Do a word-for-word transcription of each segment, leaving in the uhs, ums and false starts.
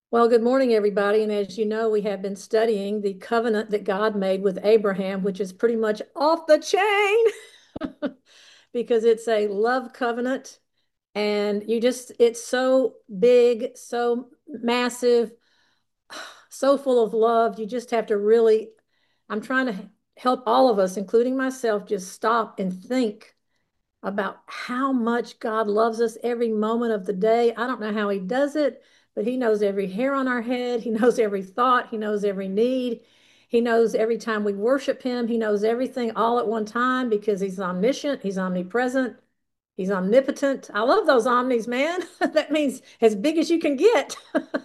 Well, good morning, everybody. And as you know, we have been studying the covenant that God made with Abraham, which is pretty much off the chain because it's a love covenant. And you just, it's so big, so massive, so full of love. You just have to really, I'm trying to help all of us, including myself, just stop and think about how much God loves us every moment of the day. I don't know how he does it, but he knows every hair on our head. He knows every thought. He knows every need. He knows every time we worship him. He knows everything all at one time because he's omniscient. He's omnipresent. He's omnipotent. I love those omnis, man. That means as big as you can get.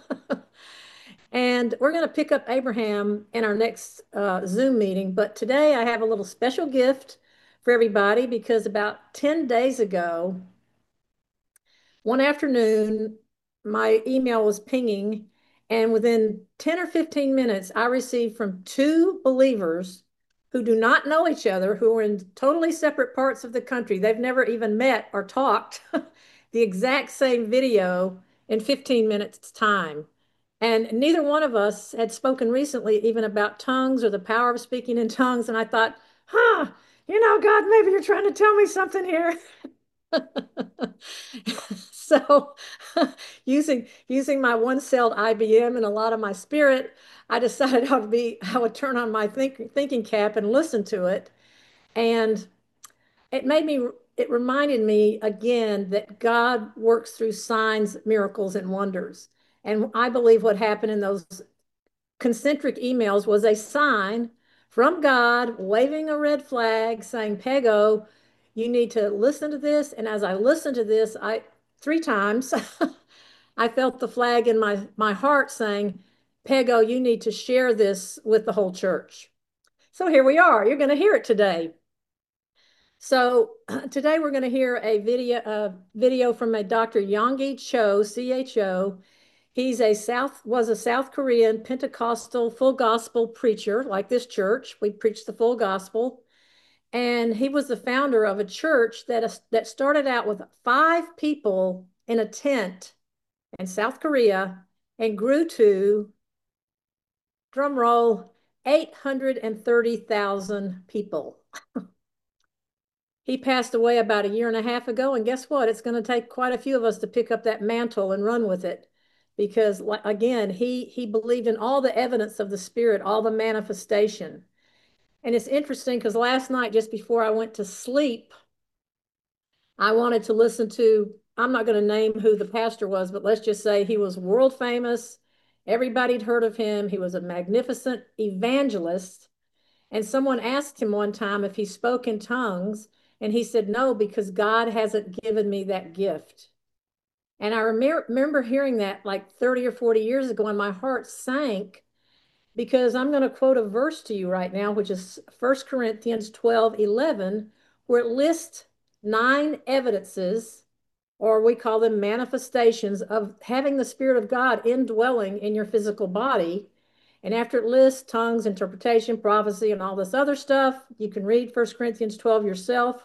And we're going to pick up Abraham in our next uh, Zoom meeting. But today I have a little special gift for everybody because about ten days ago, one afternoon, my email was pinging, and within ten or fifteen minutes, I received from two believers who do not know each other, who are in totally separate parts of the country. They've never even met or talked, the exact same video in fifteen minutes time. And neither one of us had spoken recently even about tongues or the power of speaking in tongues. And I thought, huh, you know, God, maybe you're trying to tell me something here. So using using my one-celled I B M and a lot of my spirit, I decided I would be I would turn on my think, thinking cap and listen to it. And it made me it reminded me again that God works through signs, miracles, and wonders. And I believe what happened in those concentric emails was a sign from God waving a red flag saying, Pego, you need to listen to this. And as I listened to this, I three times I felt the flag in my, my heart saying, Pego, you need to share this with the whole church. So here we are. You're going to hear it today. So today we're going to hear a video, a video from a Doctor Yonggi Cho, C H O. He's a South, was a South Korean Pentecostal full gospel preacher like this church. We preach the full gospel. And he was the founder of a church that, that started out with five people in a tent in South Korea and grew to, drum roll, eight hundred thirty thousand people. He passed away about a year and a half ago. And guess what? It's going to take quite a few of us to pick up that mantle and run with it. Because again, he, he believed in all the evidence of the Spirit, all the manifestation. And it's interesting because last night, just before I went to sleep, I wanted to listen to, I'm not going to name who the pastor was, but let's just say he was world famous. Everybody'd heard of him. He was a magnificent evangelist. And someone asked him one time if he spoke in tongues, and he said, no, because God hasn't given me that gift. And I remember, remember hearing that like thirty or forty years ago, and my heart sank because I'm going to quote a verse to you right now, which is First Corinthians twelve eleven, where it lists nine evidences, or we call them manifestations, of having the Spirit of God indwelling in your physical body. And after it lists tongues, interpretation, prophecy, and all this other stuff, you can read First Corinthians twelve yourself.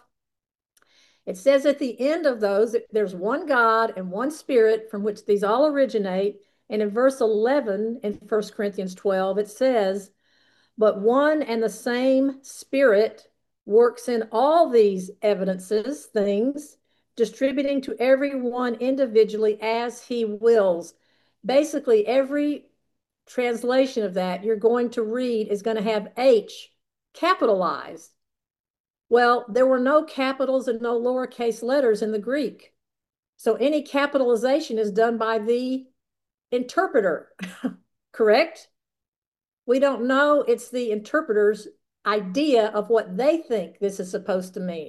It says at the end of those, there's one God and one Spirit from which these all originate. And in verse eleven in First Corinthians twelve, it says, but one and the same Spirit works in all these evidences, things, distributing to everyone individually as he wills. Basically, every translation of that you're going to read is going to have H capitalized. Well, there were no capitals and no lowercase letters in the Greek. So any capitalization is done by the interpreter, correct? We don't know. It's the interpreter's idea of what they think this is supposed to mean.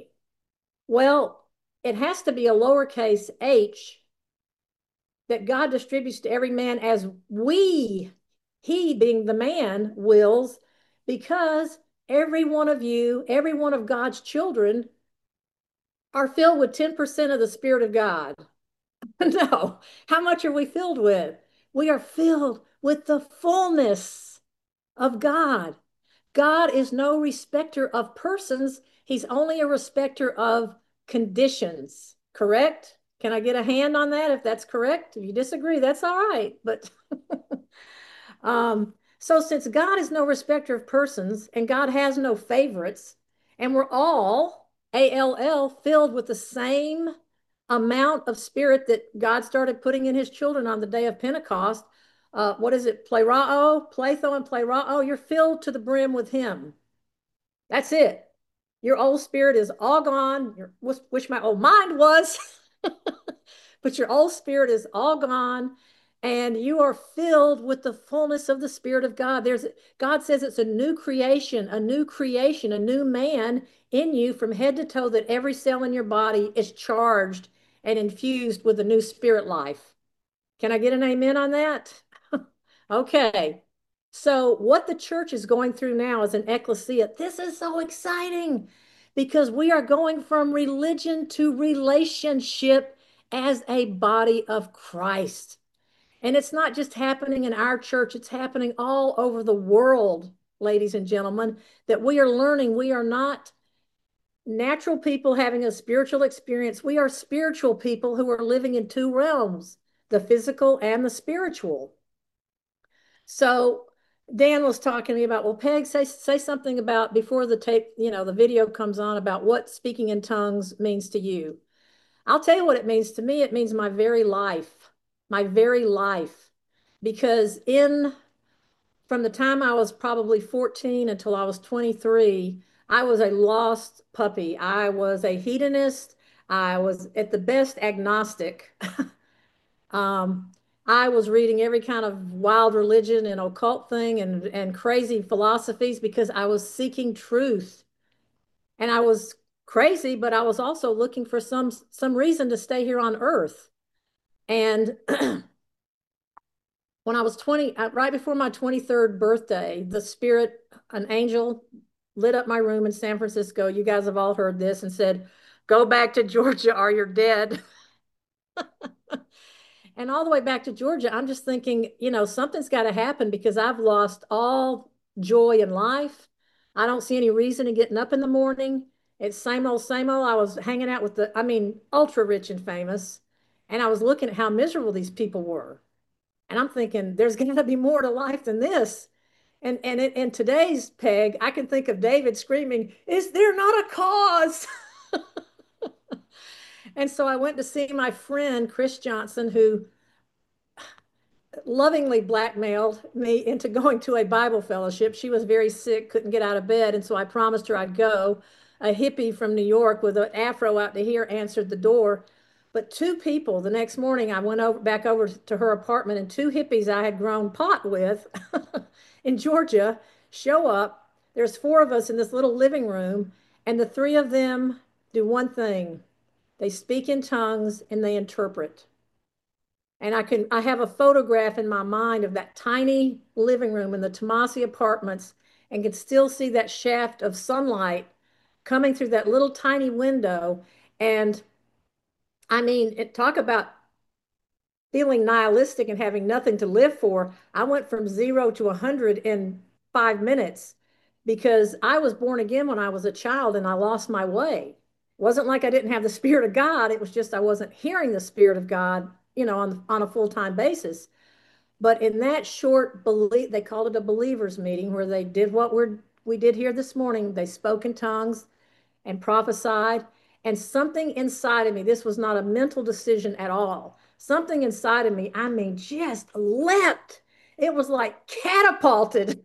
Well, it has to be a lowercase h that God distributes to every man as we, he being the man, wills, because every one of you, every one of God's children are filled with ten percent of the Spirit of God. No, how much are we filled with? We are filled with the fullness of God. God is no respecter of persons. He's only a respecter of conditions, correct? Can I get a hand on that if that's correct? If you disagree, that's all right. But Um, so since God is no respecter of persons and God has no favorites, and we're all A L L filled with the same amount of spirit that God started putting in his children on the day of Pentecost. Uh, what is it? Plerao, Pletho and Plerao. You're filled to the brim with him. That's it. Your old spirit is all gone. Your, which my old mind was. But your old spirit is all gone and you are filled with the fullness of the Spirit of God. There's God says it's a new creation, a new creation, a new man in you from head to toe, that every cell in your body is charged and infused with a new spirit life. Can I get an amen on that? Okay. So what the church is going through now as an ecclesia, this is so exciting because we are going from religion to relationship as a body of Christ. And it's not just happening in our church, it's happening all over the world, ladies and gentlemen, that we are learning we are not natural people having a spiritual experience. We are spiritual people who are living in two realms, the physical and the spiritual. So Dan was talking to me about, well, Peg, say say something about before the tape, you know, the video comes on about what speaking in tongues means to you. I'll tell you what it means to me. It means my very life, my very life. Because in from the time I was probably fourteen until I was twenty-three, I was a lost puppy. I was a hedonist. I was at the best agnostic. Um, I was reading every kind of wild religion and occult thing and, and crazy philosophies because I was seeking truth. And I was crazy, but I was also looking for some some reason to stay here on earth. And when I was twenty, uh, right before my twenty-third birthday, the spirit, an angel, lit up my room in San Francisco. You guys have all heard this and said, go back to Georgia or you're dead. And all the way back to Georgia, I'm just thinking, you know, something's got to happen because I've lost all joy in life. I don't see any reason in getting up in the morning. It's same old, same old. I was hanging out with the, I mean, ultra rich and famous. And I was looking at how miserable these people were. And I'm thinking, there's got to be more to life than this. And and in, in today's Peg, I can think of David screaming, is there not a cause? And so I went to see my friend, Chris Johnson, who lovingly blackmailed me into going to a Bible fellowship. She was very sick, couldn't get out of bed. And so I promised her I'd go. A hippie from New York with an afro out to here answered the door. But two people, the next morning, I went over back over to her apartment, and two hippies I had grown pot with in Georgia show up. There's four of us in this little living room, and the three of them do one thing. They speak in tongues and they interpret. And I can I have a photograph in my mind of that tiny living room in the Tomasi apartments and can still see that shaft of sunlight coming through that little tiny window. And I mean, it, talk about feeling nihilistic and having nothing to live for. I went from zero to a hundred in five minutes because I was born again when I was a child and I lost my way. It wasn't like I didn't have the Spirit of God. It was just I wasn't hearing the Spirit of God, you know, on, on a full-time basis. But in that short belief, they called it a believers meeting where they did what we're we did here this morning. They spoke in tongues and prophesied. And something inside of me, this was not a mental decision at all. Something inside of me, I mean, just leapt. It was like catapulted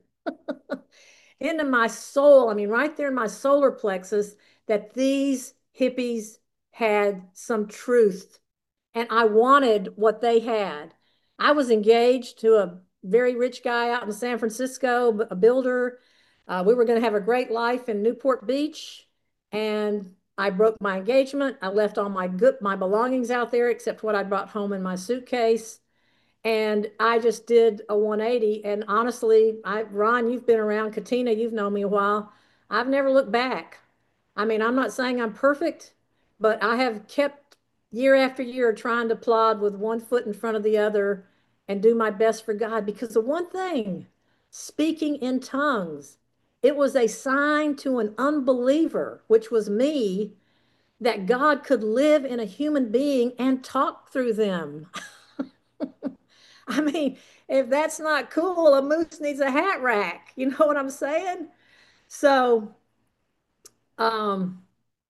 into my soul. I mean, right there in my solar plexus, that these hippies had some truth. And I wanted what they had. I was engaged to a very rich guy out in San Francisco, a builder. Uh, we were going to have a great life in Newport Beach. And I broke my engagement. I left all my good my belongings out there except what I brought home in my suitcase. And I just did a one eighty. And honestly, I Ron, you've been around, Katina, you've known me a while. I've never looked back. I mean, I'm not saying I'm perfect, but I have kept year after year trying to plod with one foot in front of the other and do my best for God. Because the one thing, speaking in tongues, it was a sign to an unbeliever, which was me, that God could live in a human being and talk through them. I mean, if that's not cool, a moose needs a hat rack. You know what I'm saying? So, um,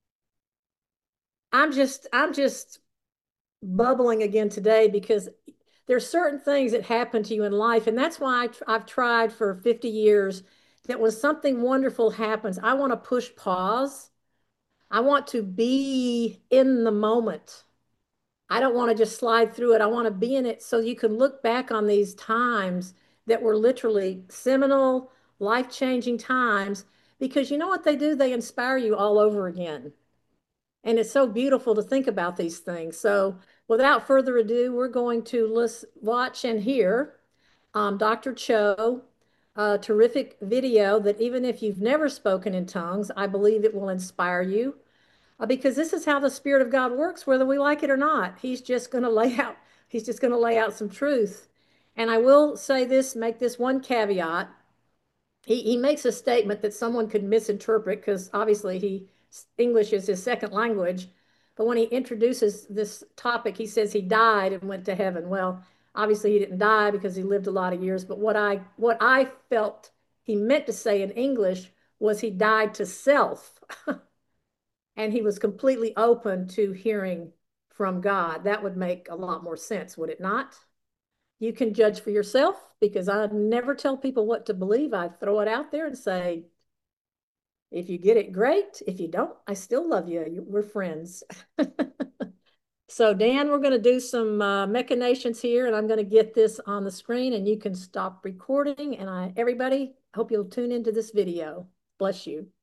I'm just, I'm just bubbling again today because there's certain things that happen to you in life, and that's why I, I've tried for fifty years that when something wonderful happens, I want to push pause. I want to be in the moment. I don't want to just slide through it. I want to be in it so you can look back on these times that were literally seminal, life-changing times because you know what they do? They inspire you all over again. And it's so beautiful to think about these things. So, without further ado, we're going to listen, watch and hear um, doctor Cho, a terrific video that even if you've never spoken in tongues, I believe it will inspire you uh, because this is how the Spirit of God works, whether we like it or not. He's just going to lay out, he's just going to lay out some truth. And I will say this, make this one caveat. He, he makes a statement that someone could misinterpret because obviously he English is his second language. But when he introduces this topic, he says he died and went to heaven. Well, obviously he didn't die because he lived a lot of years. But what I what I felt he meant to say in English was he died to self, and he was completely open to hearing from God. That would make a lot more sense, would it not? You can judge for yourself because I never tell people what to believe. I throw it out there and say, if you get it, great. If you don't, I still love you. We're friends. So, Dan, we're going to do some uh, machinations here, and I'm going to get this on the screen, and you can stop recording. And I, everybody, hope you'll tune into this video. Bless you.